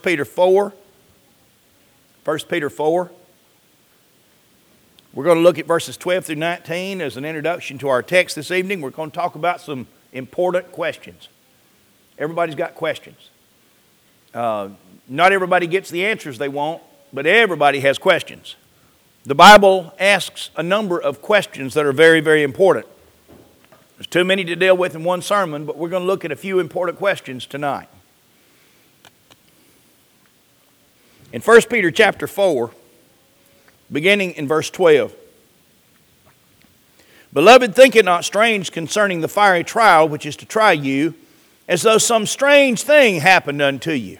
Peter 4. 1 Peter 4. We're going to look at verses 12 through 19 as an introduction to our text this evening. We're going to talk about some important questions. Everybody's got questions. Not everybody gets the answers they want, but everybody has questions. The Bible asks a number of questions that are very, very important. There's too many to deal with in one sermon, but we're going to look at a few important questions tonight. In 1 Peter chapter 4, beginning in verse 12. Beloved, think it not strange concerning the fiery trial which is to try you, as though some strange thing happened unto you.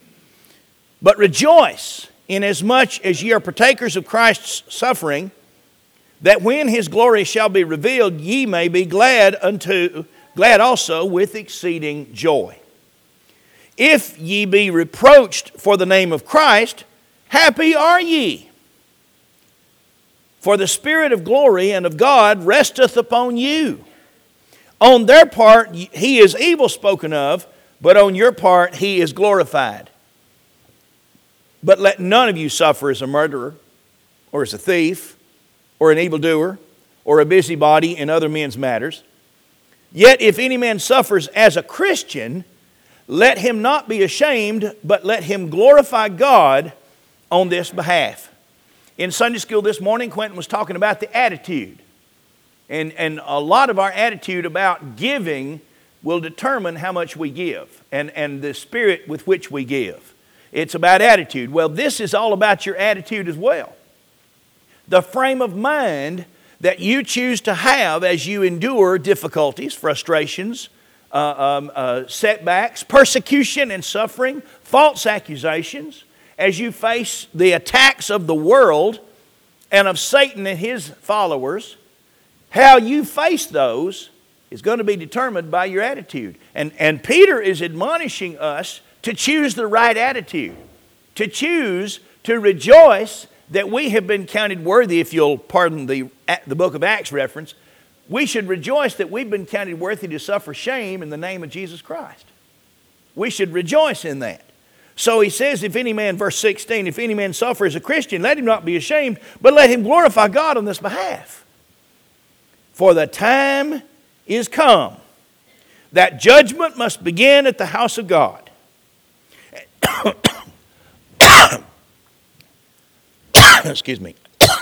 But rejoice, inasmuch as ye are partakers of Christ's suffering, that when his glory shall be revealed, ye may be glad also with exceeding joy. If ye be reproached for the name of Christ, happy are ye. For the Spirit of glory and of God resteth upon you. On their part he is evil spoken of, but on your part he is glorified. But let none of you suffer as a murderer, or as a thief, or an evildoer, or a busybody in other men's matters. Yet if any man suffers as a Christian, let him not be ashamed, but let him glorify God on this behalf. In Sunday school this morning, Quentin was talking about the attitude. And a lot of our attitude about giving will determine how much we give and the spirit with which we give. It's about attitude. Well, this is all about your attitude as well. The frame of mind that you choose to have as you endure difficulties, frustrations, setbacks, persecution and suffering, false accusations, as you face the attacks of the world and of Satan and his followers. How you face those is going to be determined by your attitude. And Peter is admonishing us to choose the right attitude, to choose to rejoice that we have been counted worthy. If you'll pardon the book of Acts reference, we should rejoice that we've been counted worthy to suffer shame in the name of Jesus Christ. We should rejoice in that. So he says, if any man, verse 16, if any man suffer as a Christian, let him not be ashamed, but let him glorify God on this behalf. For the time is come that judgment must begin at the house of God. Excuse me.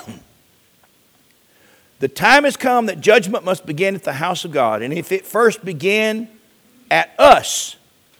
The time has come that judgment must begin at the house of God. And if it first begin at us,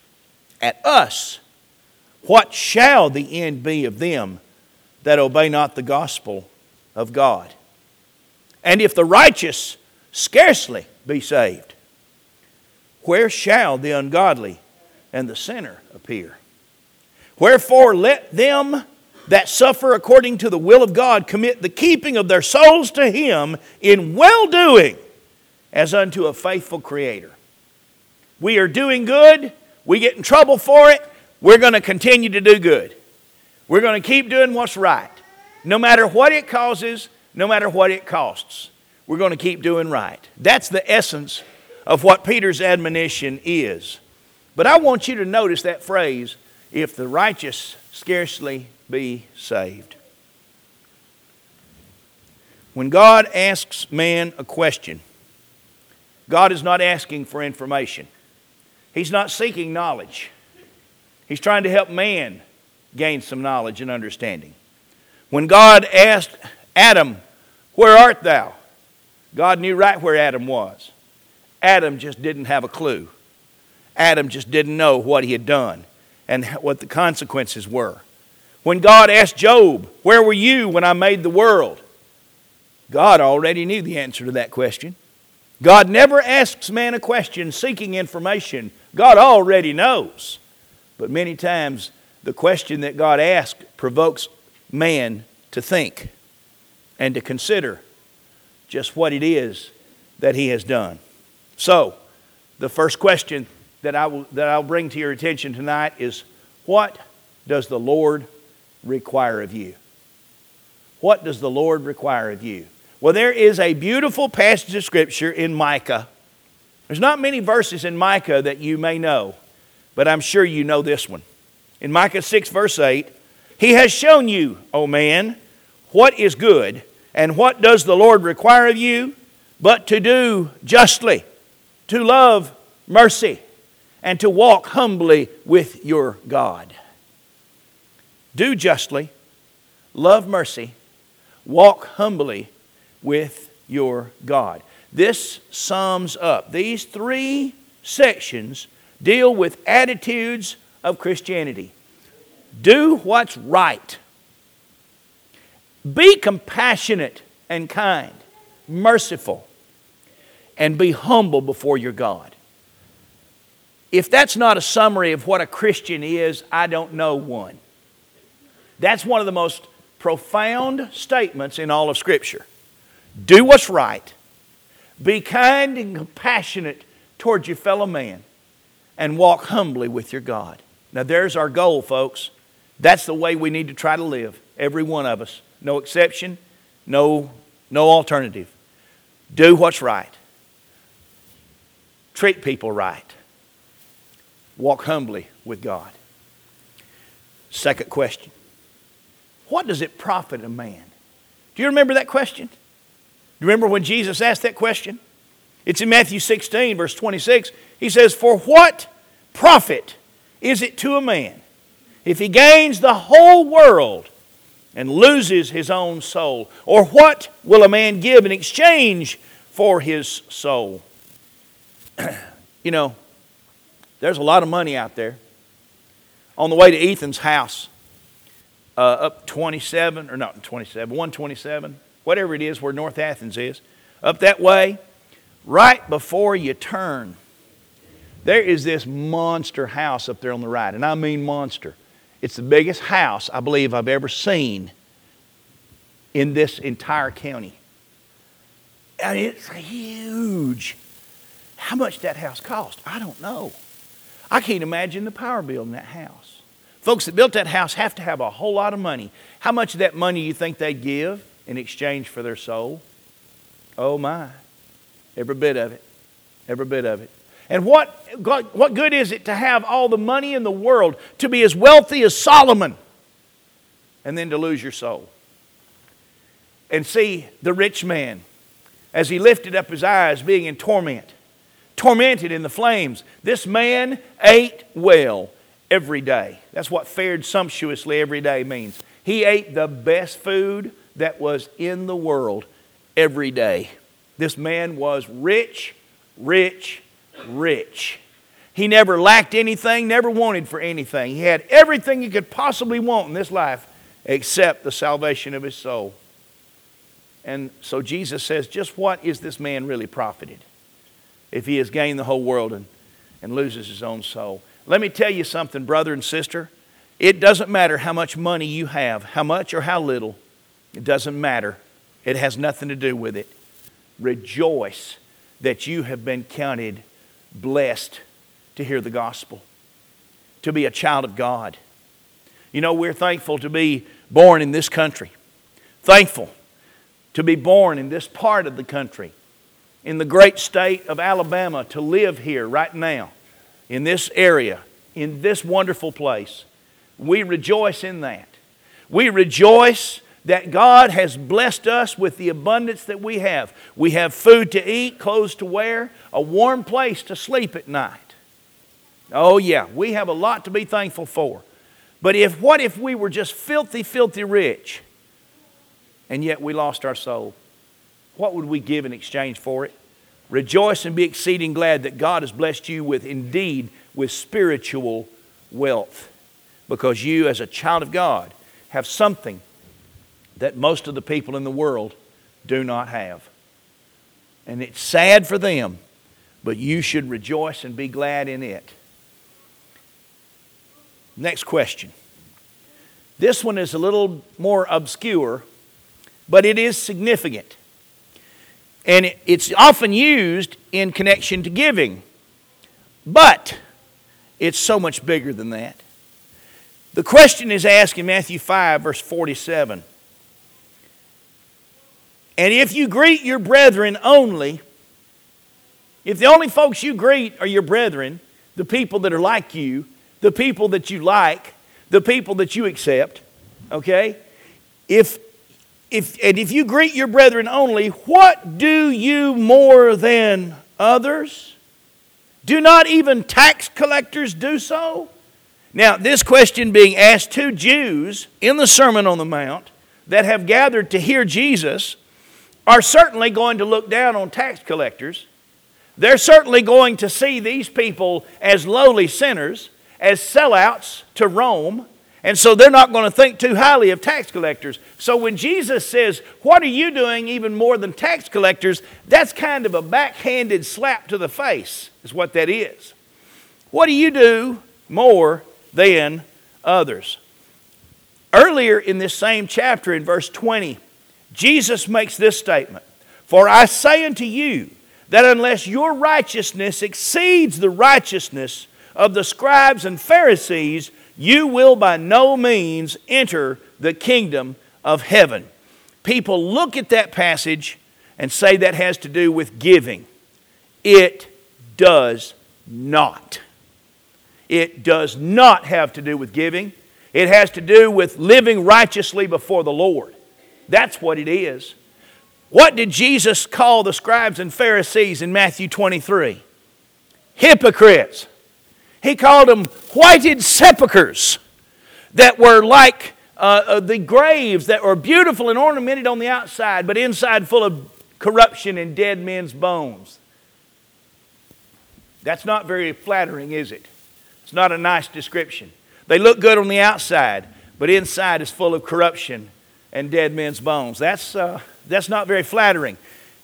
what shall the end be of them that obey not the gospel of God? And if the righteous scarcely be saved, where shall the ungodly and the sinner appear? Wherefore let them that suffer according to the will of God commit the keeping of their souls to Him in well-doing as unto a faithful Creator. We are doing good. We get in trouble for it. We're going to continue to do good. We're going to keep doing what's right. No matter what it causes, no matter what it costs, we're going to keep doing right. That's the essence of what Peter's admonition is. But I want you to notice that phrase, if the righteous scarcely be saved. When God asks man a question, God is not asking for information. He's not seeking knowledge. He's trying to help man gain some knowledge and understanding. When God asked Adam, where art thou? God knew right where Adam was. Adam just didn't have a clue. Adam just didn't know what he had done and what the consequences were. When God asked Job, where were you when I made the world? God already knew the answer to that question. God never asks man a question seeking information. God already knows. But many times the question that God asks provokes man to think and to consider just what it is that he has done. So, the first question that I'll bring to your attention tonight is, what does the Lord require of you? What does the Lord require of you? Well, there is a beautiful passage of Scripture in Micah. There's not many verses in Micah that you may know, but I'm sure you know this one. in Micah 6 verse 8, He has shown you, O man, what is good, and what does the Lord require of you, but to do justly, to love mercy, and to walk humbly with your God. Do justly, love mercy, walk humbly with your God. This sums up. These three sections deal with attitudes of Christianity. Do what's right. Be compassionate and kind, merciful, and be humble before your God. If that's not a summary of what a Christian is, I don't know one. That's one of the most profound statements in all of Scripture. Do what's right. Be kind and compassionate towards your fellow man, and walk humbly with your God. Now there's our goal, folks. That's the way we need to try to live, every one of us. No exception, no alternative. Do what's right. Treat people right. Walk humbly with God. Second question. What does it profit a man? Do you remember that question? Do you remember when Jesus asked that question? It's in Matthew 16, verse 26. He says, For what profit is it to a man if he gains the whole world and loses his own soul? Or what will a man give in exchange for his soul? You know, there's a lot of money out there. On the way to Ethan's house, up 127, whatever it is where North Athens is, up that way, right before you turn, there is this monster house up there on the right. And I mean monster. It's the biggest house I believe I've ever seen in this entire county. And it's huge. How much that house cost? I don't know. I can't imagine the power bill in that house. Folks that built that house have to have a whole lot of money. How much of that money you think they'd give in exchange for their soul? Oh my. Every bit of it. Every bit of it. And what good is it to have all the money in the world, to be as wealthy as Solomon, and then to lose your soul? And see the rich man, as he lifted up his eyes, being in torment, tormented in the flames. This man ate well every day. That's what fared sumptuously every day means. He ate the best food that was in the world every day. This man was rich, rich, rich. He never lacked anything, never wanted for anything. He had everything he could possibly want in this life except the salvation of his soul. And so Jesus says, just what is this man really profited if he has gained the whole world and loses his own soul? Let me tell you something, brother and sister. It doesn't matter how much money you have, how much or how little. It doesn't matter. It has nothing to do with it. Rejoice that you have been counted blessed to hear the gospel, to be a child of God. You know, we're thankful to be born in this country. Thankful to be born in this part of the country, in the great state of Alabama, to live here right now, in this area, in this wonderful place. We rejoice in that. We rejoice that God has blessed us with the abundance that we have. We have food to eat, clothes to wear, a warm place to sleep at night. Oh yeah, we have a lot to be thankful for. But what if we were just filthy, filthy rich, and yet we lost our soul? What would we give in exchange for it? Rejoice and be exceeding glad that God has blessed you with spiritual wealth, because you, as a child of God, have something that most of the people in the world do not have. And it's sad for them, but you should rejoice and be glad in it. Next question. This one is a little more obscure, but it is significant. And it's often used in connection to giving. But it's so much bigger than that. The question is asked in Matthew 5, verse 47. And if you greet your brethren only, if the only folks you greet are your brethren, the people that are like you, the people that you like, the people that you accept, okay? If you greet your brethren only, what do you more than others? Do not even tax collectors do so? Now, this question being asked to Jews in the Sermon on the Mount that have gathered to hear Jesus are certainly going to look down on tax collectors. They're certainly going to see these people as lowly sinners, as sellouts to Rome, and so they're not going to think too highly of tax collectors. So when Jesus says, what are you doing even more than tax collectors, that's kind of a backhanded slap to the face, is what that is. What do you do more than others? Earlier in this same chapter, in verse 20, Jesus makes this statement, for I say unto you, that unless your righteousness exceeds the righteousness of the scribes and Pharisees, you will by no means enter the kingdom of heaven. People look at that passage and say that has to do with giving. It does not. It does not have to do with giving. It has to do with living righteously before the Lord. That's what it is. What did Jesus call the scribes and Pharisees in Matthew 23? Hypocrites. He called them whited sepulchres that were like the graves that were beautiful and ornamented on the outside, but inside full of corruption and dead men's bones. That's not very flattering, is it? It's not a nice description. They look good on the outside, but inside is full of corruption and dead men's bones. That's not very flattering.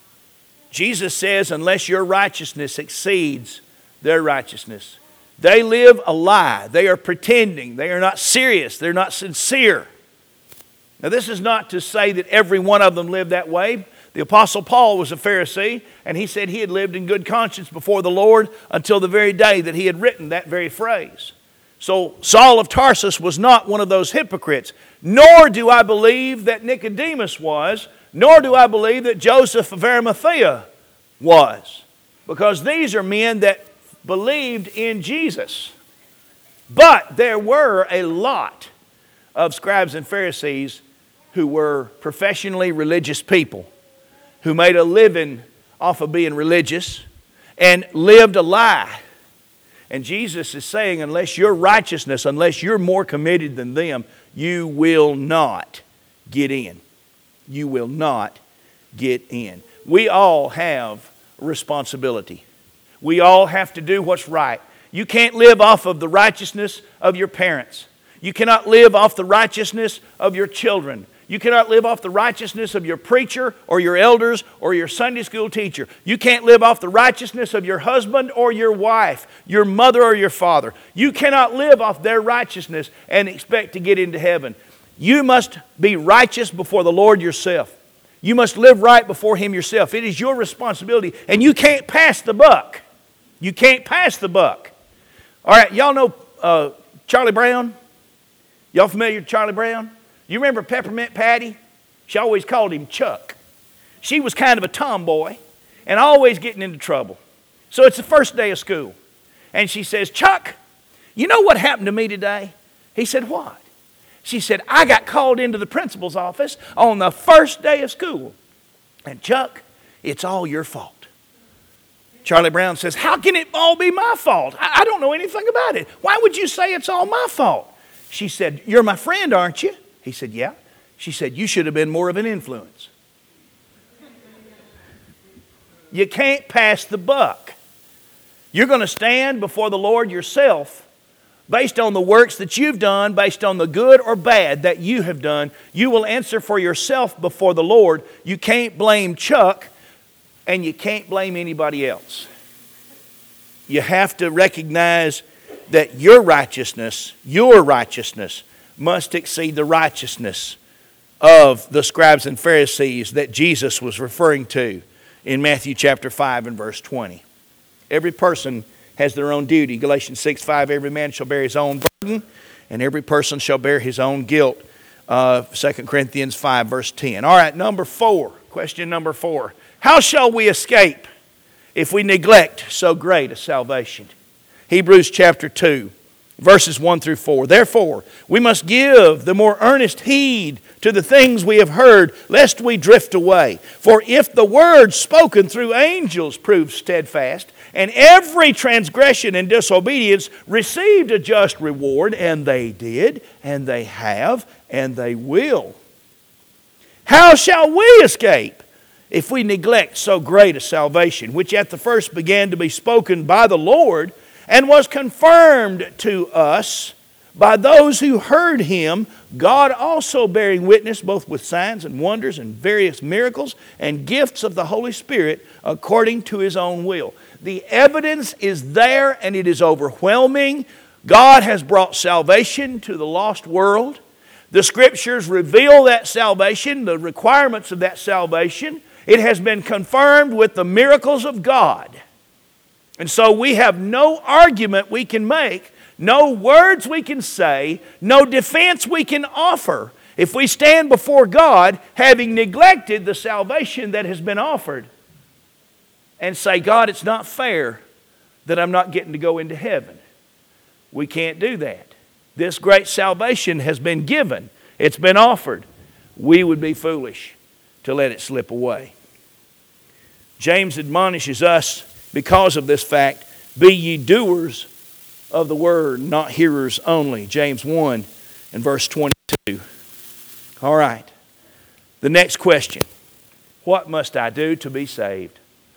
Jesus says, unless your righteousness exceeds their righteousness, they live a lie. They are pretending. They are not serious. They're not sincere. Now, this is not to say that every one of them lived that way. The Apostle Paul was a Pharisee, and he said he had lived in good conscience before the Lord until the very day that he had written that very phrase. So Saul of Tarsus was not one of those hypocrites, nor do I believe that Nicodemus was, nor do I believe that Joseph of Arimathea was, because these are men that believed in Jesus. But there were a lot of scribes and Pharisees who were professionally religious people, who made a living off of being religious and lived a lie. And Jesus is saying, unless your righteousness, unless you're more committed than them, you will not get in. You will not get in. We all have responsibility. We all have to do what's right. You can't live off of the righteousness of your parents. You cannot live off the righteousness of your children. You cannot live off the righteousness of your preacher or your elders or your Sunday school teacher. You can't live off the righteousness of your husband or your wife, your mother or your father. You cannot live off their righteousness and expect to get into heaven. You must be righteous before the Lord yourself. You must live right before Him yourself. It is your responsibility, and you can't pass the buck. You can't pass the buck. All right, y'all know Charlie Brown? Y'all familiar with Charlie Brown? You remember Peppermint Patty? She always called him Chuck. She was kind of a tomboy and always getting into trouble. So it's the first day of school. And she says, Chuck, you know what happened to me today? He said, what? She said, I got called into the principal's office on the first day of school. And Chuck, it's all your fault. Charlie Brown says, how can it all be my fault? I don't know anything about it. Why would you say it's all my fault? She said, you're my friend, aren't you? He said, yeah. She said, you should have been more of an influence. You can't pass the buck. You're going to stand before the Lord yourself based on the works that you've done, based on the good or bad that you have done. You will answer for yourself before the Lord. You can't blame Chuck, and you can't blame anybody else. You have to recognize that your righteousness must exceed the righteousness of the scribes and Pharisees that Jesus was referring to in Matthew chapter 5 and verse 20. Every person has their own duty. Galatians 6:5, every man shall bear his own burden, and every person shall bear his own guilt. 2 Corinthians 5 verse 10. All right, question number 4. How shall we escape if we neglect so great a salvation? Hebrews chapter 2 Verses 1 through 4. Therefore, we must give the more earnest heed to the things we have heard, lest we drift away. For if the word spoken through angels proved steadfast, and every transgression and disobedience received a just reward, and they did, and they have, and they will, how shall we escape if we neglect so great a salvation, which at the first began to be spoken by the Lord, and was confirmed to us by those who heard him, God also bearing witness both with signs and wonders and various miracles and gifts of the Holy Spirit according to his own will. The evidence is there, and it is overwhelming. God has brought salvation to the lost world. The Scriptures reveal that salvation, the requirements of that salvation. It has been confirmed with the miracles of God. And so we have no argument we can make, no words we can say, no defense we can offer if we stand before God having neglected the salvation that has been offered and say, God, it's not fair that I'm not getting to go into heaven. We can't do that. This great salvation has been given. It's been offered. We would be foolish to let it slip away. James admonishes us because of this fact, be ye doers of the word, not hearers only. James 1 and verse 22. All right. The next question. What must I do to be saved?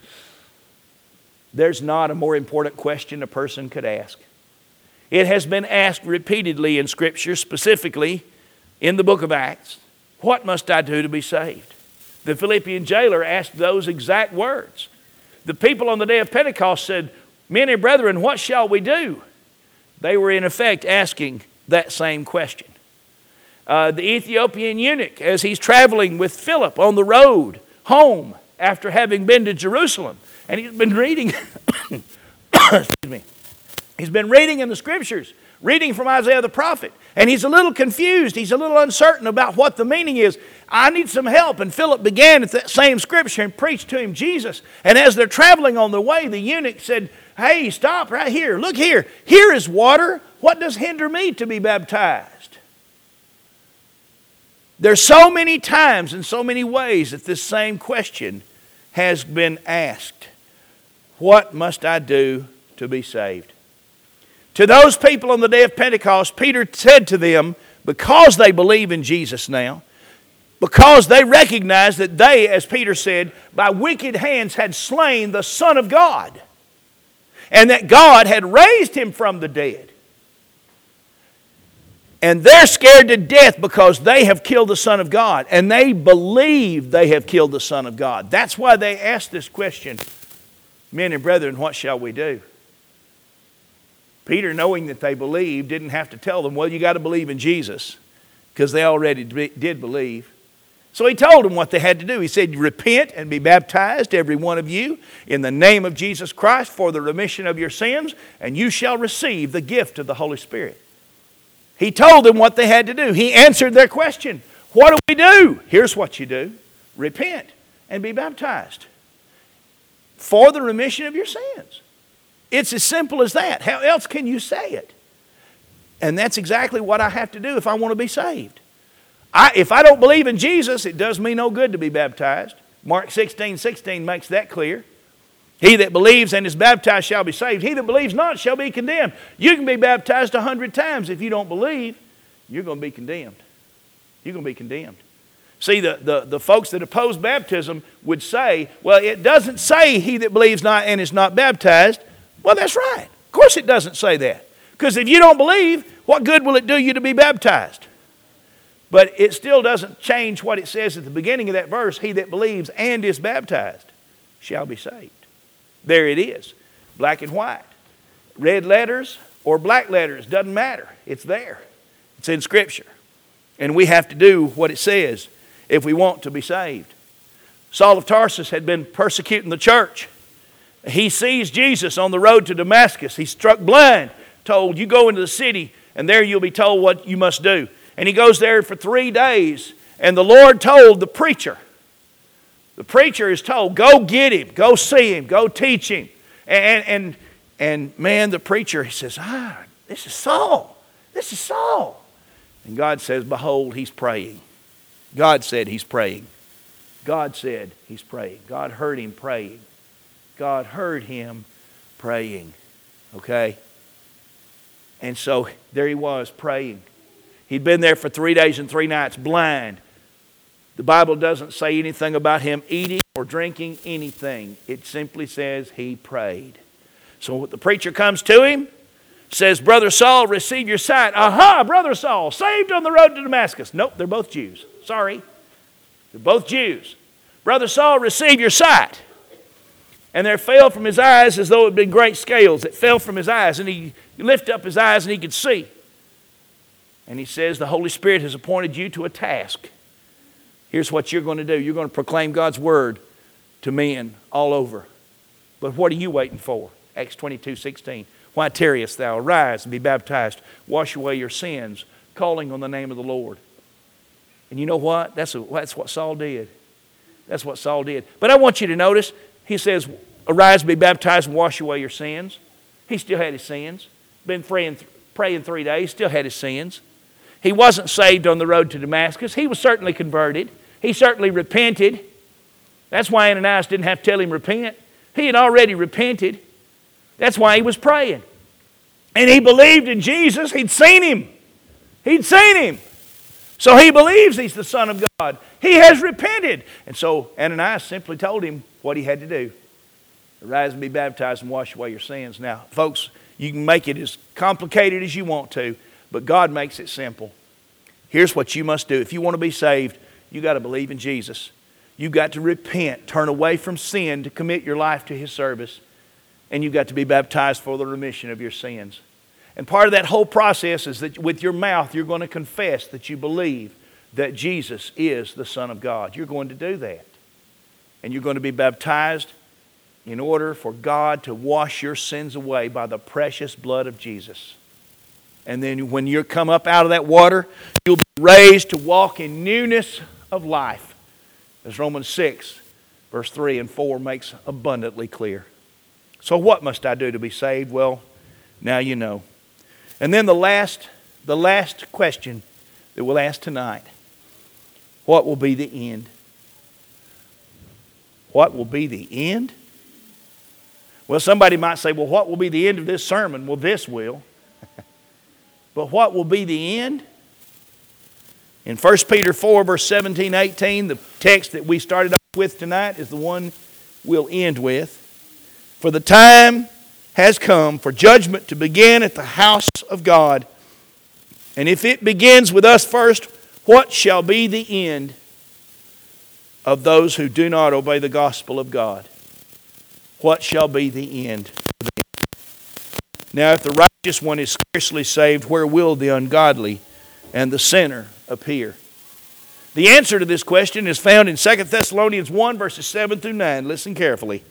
There's not a more important question a person could ask. It has been asked repeatedly in Scripture, specifically in the book of Acts. What must I do to be saved? The Philippian jailer asked those exact words. The people on the day of Pentecost said, men and brethren, what shall we do? They were in effect asking that same question. The Ethiopian eunuch, as he's traveling with Philip on the road home after having been to Jerusalem, and he's been reading, excuse me, he's been reading in the Scriptures, reading from Isaiah the prophet, and he's a little confused. He's a little uncertain about what the meaning is. I need some help. And Philip began at that same Scripture and preached to him Jesus. And as they're traveling on the way, the eunuch said, hey, stop right here. Look here. Here is water. What does hinder me to be baptized? There's so many times and so many ways that this same question has been asked. What must I do to be saved? To those people on the day of Pentecost, Peter said to them, because they believe in Jesus now, because they recognize that they, as Peter said, by wicked hands had slain the Son of God, and that God had raised him from the dead. And they're scared to death because they have killed the Son of God, and they believe they have killed the Son of God. That's why they asked this question, men and brethren, what shall we do? Peter, knowing that they believed, didn't have to tell them, well, you got to believe in Jesus, because they already did believe. So he told them what they had to do. He said, repent and be baptized, every one of you, in the name of Jesus Christ for the remission of your sins, and you shall receive the gift of the Holy Spirit. He told them what they had to do. He answered their question. What do we do? Here's what you do. Repent and be baptized for the remission of your sins. It's as simple as that. How else can you say it? And that's exactly what I have to do if I want to be saved. If I don't believe in Jesus, it does me no good to be baptized. Mark 16:16 makes that clear. He that believes and is baptized shall be saved. He that believes not shall be condemned. You can be baptized 100 times. If you don't believe, you're going to be condemned. You're going to be condemned. See, the folks that oppose baptism would say, well, it doesn't say he that believes not and is not baptized. Well, that's right. Of course it doesn't say that. Because if you don't believe, what good will it do you to be baptized? But it still doesn't change what it says at the beginning of that verse. He that believes and is baptized shall be saved. There it is. Black and white. Red letters or black letters, doesn't matter. It's there. It's in Scripture. And we have to do what it says if we want to be saved. Saul of Tarsus had been persecuting the church. He sees Jesus on the road to Damascus. He's struck blind, told, you go into the city and there you'll be told what you must do. And he goes there for 3 days, and the Lord told the preacher is told, go get him, go see him, go teach him. And man, the preacher, he says, This is Saul. This is Saul. And God says, behold, he's praying. God said he's praying. God said he's praying. God heard him praying. God heard him praying. Okay? And so there he was praying. He'd been there for 3 days and 3 nights, blind. The Bible doesn't say anything about him eating or drinking anything. It simply says he prayed. So the preacher comes to him, says, Brother Saul, receive your sight. Aha, Brother Saul, saved on the road to Damascus. Nope, they're both Jews. Sorry. They're both Jews. Brother Saul, receive your sight. And there fell from his eyes as though it had been great scales. It fell from his eyes, and he lifted up his eyes and he could see. And he says, the Holy Spirit has appointed you to a task. Here's what you're going to do. You're going to proclaim God's word to men all over. But what are you waiting for? Acts 22:16. Why tarriest thou? Arise and be baptized. Wash away your sins, calling on the name of the Lord. And you know what? That's what Saul did. That's what Saul did. But I want you to notice, he says, arise, be baptized, and wash away your sins. He still had his sins. Been praying 3 days, still had his sins. He wasn't saved on the road to Damascus. He was certainly converted. He certainly repented. That's why Ananias didn't have to tell him repent. He had already repented. That's why he was praying. And he believed in Jesus. He'd seen him. He'd seen him. So he believes he's the Son of God. He has repented. And so Ananias simply told him what he had to do. Arise and be baptized and wash away your sins. Now, folks, you can make it as complicated as you want to, but God makes it simple. Here's what you must do. If you want to be saved, you got to believe in Jesus. You've got to repent, turn away from sin to commit your life to His service. And you've got to be baptized for the remission of your sins. And part of that whole process is that with your mouth you're going to confess that you believe that Jesus is the Son of God. You're going to do that. And you're going to be baptized in order for God to wash your sins away by the precious blood of Jesus. And then when you come up out of that water, you'll be raised to walk in newness of life. As Romans 6, verse 3 and 4 makes abundantly clear. So what must I do to be saved? Well, now you know. And then the last question that we'll ask tonight. What will be the end? What will be the end? Well, somebody might say, well, what will be the end of this sermon? Well, this will. But what will be the end? In 1 Peter 4, verse 17, 18, the text that we started off with tonight is the one we'll end with. For the time has come for judgment to begin at the house of God. And if it begins with us first, what shall be the end of those who do not obey the gospel of God? What shall be the end? Now, if the righteous one is scarcely saved, where will the ungodly and the sinner appear? The answer to this question is found in 2 Thessalonians 1, verses 7 through 9. Listen carefully.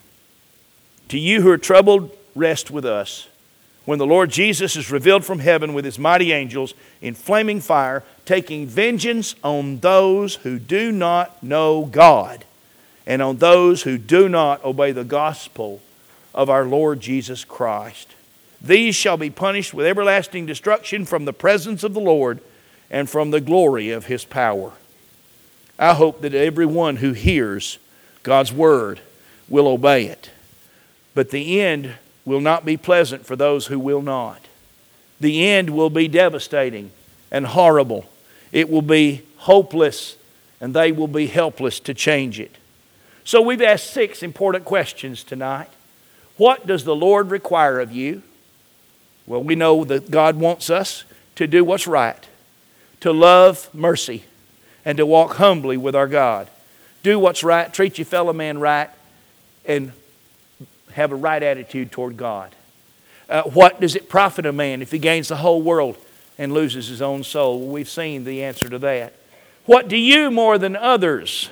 To you who are troubled, rest with us. When the Lord Jesus is revealed from heaven with His mighty angels in flaming fire, taking vengeance on those who do not know God and on those who do not obey the gospel of our Lord Jesus Christ. These shall be punished with everlasting destruction from the presence of the Lord and from the glory of His power. I hope that everyone who hears God's word will obey it. But the end will not be pleasant for those who will not. The end will be devastating and horrible. It will be hopeless, and they will be helpless to change it. So we've asked 6 important questions tonight. What does the Lord require of you? Well, we know that God wants us to do what's right, to love mercy, and to walk humbly with our God. Do what's right, treat your fellow man right, and have a right attitude toward God. What does it profit a man if he gains the whole world and loses his own soul? Well, we've seen the answer to that. What do you more than others?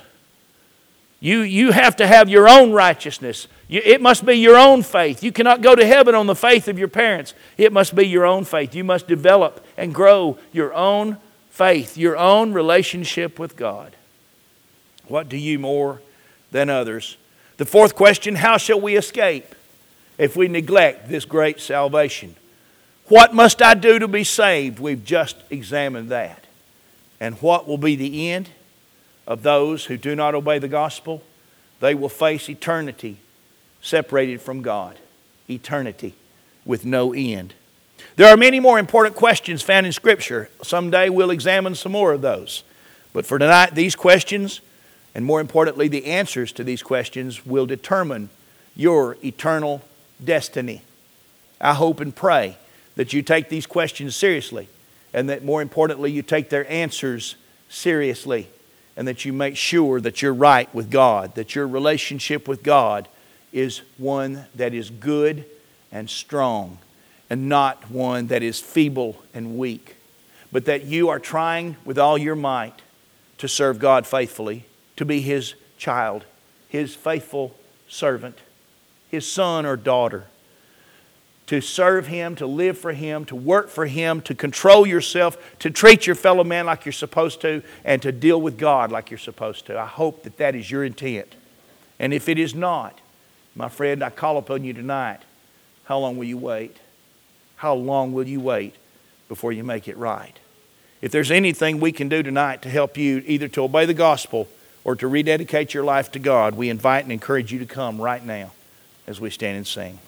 You have to have your own righteousness. It must be your own faith. You cannot go to heaven on the faith of your parents. It must be your own faith. You must develop and grow your own faith, your own relationship with God. What do you more than others? The 4th question, how shall we escape if we neglect this great salvation? What must I do to be saved? We've just examined that. And what will be the end of those who do not obey the gospel? They will face eternity separated from God. Eternity with no end. There are many more important questions found in Scripture. Someday we'll examine some more of those. But for tonight, these questions, and more importantly, the answers to these questions, will determine your eternal destiny. I hope and pray that you take these questions seriously, and that more importantly, you take their answers seriously, and that you make sure that you're right with God, that your relationship with God is one that is good and strong, and not one that is feeble and weak, but that you are trying with all your might to serve God faithfully, to be His child, His faithful servant, His son or daughter, to serve Him, to live for Him, to work for Him, to control yourself, to treat your fellow man like you're supposed to, and to deal with God like you're supposed to. I hope that that is your intent. And if it is not, my friend, I call upon you tonight. How long will you wait? How long will you wait before you make it right? If there's anything we can do tonight to help you either to obey the gospel or to rededicate your life to God, we invite and encourage you to come right now as we stand and sing.